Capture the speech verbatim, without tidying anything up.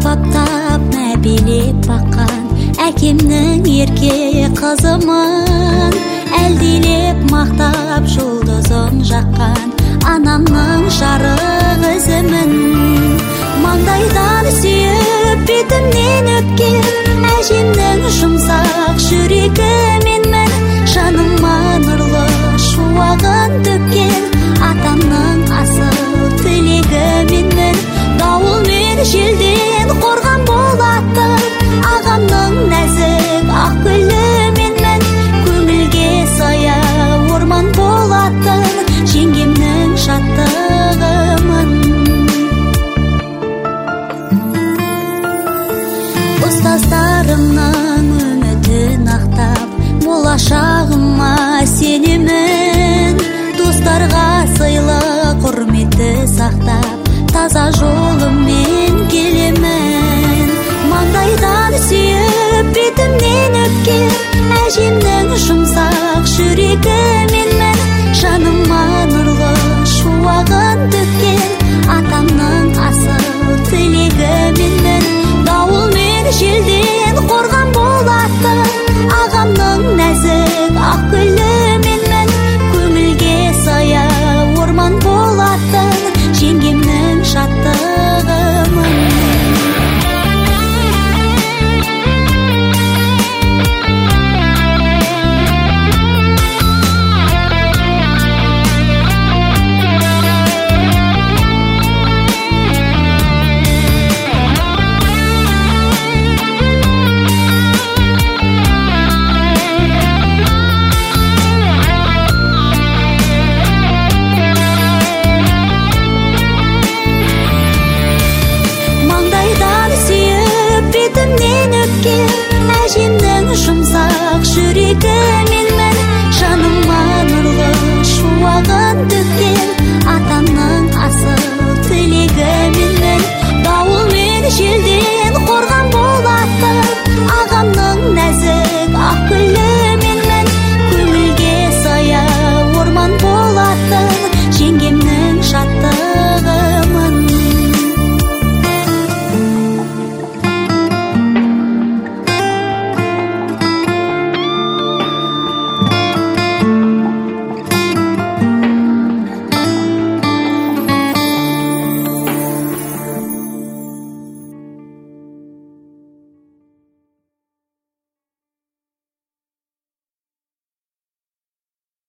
баптап мәбелеп баққан әкемнің ерке қызымын, әлдилеп мақтап жұлдызын жаққан анамның жарық ізімін. Маңдайдан сүйіп бетімнен өпкен әжемнің жұмсақ жүрегі менмін. Жаныма нұрлы шуағын төккен атамның асыл тілегі менмін. Дауыл мен желден қорған болатын ағамның нәзік ақ гүлі менмін. Көңілге сая орман болатын жеңгемнің шаттығымын. Ұстаздарымның үмітін ақтап, болашағыма сенемін. Достарға сыйлы құрметті сақтап, таза жолыммен келемін. Маңдайдан сүйіп бетімнен өпкен әжемнің жұмсақ жүрегі менмін. Жаныма нұрлы шуағын төккен атамның асыл тілегі менмін. Дауыл мен желден қорған болатын ағамның нәзік ақ гүлі менмін. Көңілге сая орман болатын жеңгемнің шаттығымын. Әжемнің жұмсақ жүрегі